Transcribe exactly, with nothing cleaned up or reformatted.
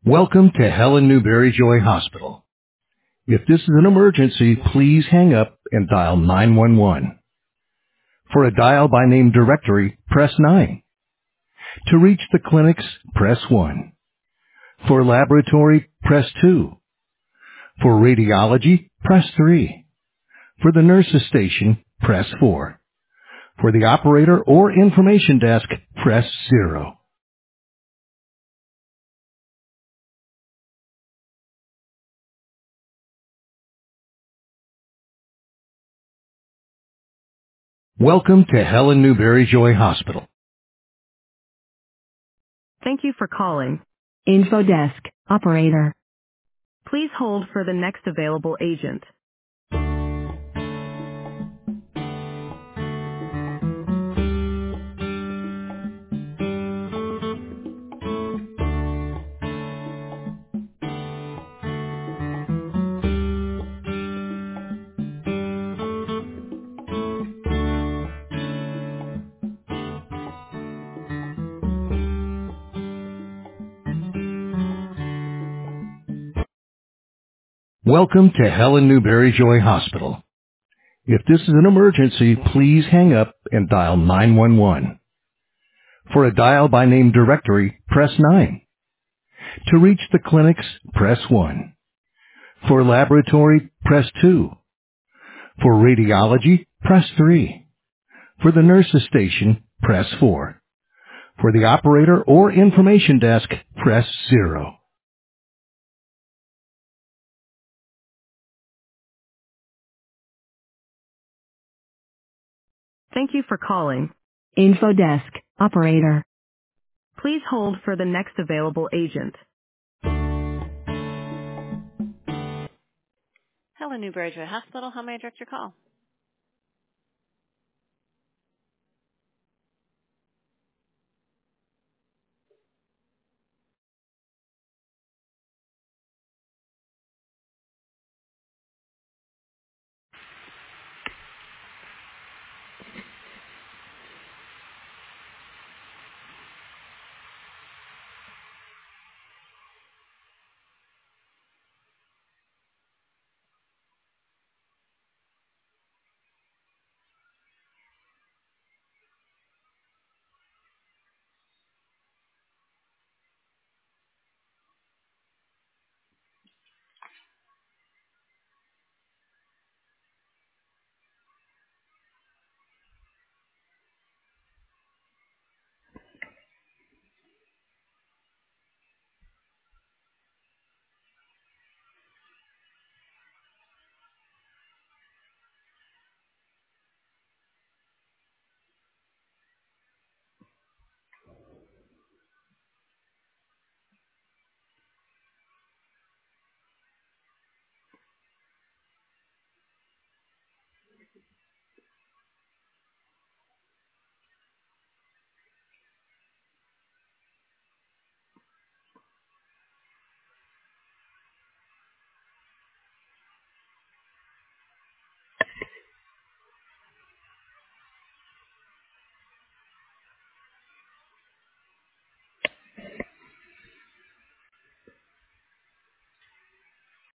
Welcome to Helen Newberry Joy Hospital. If this is an emergency, please hang up and dial nine one one. For a dial by name directory, press nine. To reach the clinics, press one. For laboratory, press two. For radiology, press three. For the nurses station, press four. For the operator or information desk, press zero. Welcome to Helen Newberry Joy Hospital. Thank you for calling. Info desk, operator. Please hold for the next available agent. Welcome to Helen Newberry Joy Hospital. If this is an emergency, please hang up and dial nine one one. For a dial by name directory, press nine. To reach the clinics, press one. For laboratory, press two. For radiology, press three. For the nurses station, press four. For the operator or information desk, press zero. Thank you for calling. Info desk, operator. Please hold for the next available agent. Hello, Newberry Joy Hospital. How may I direct your call?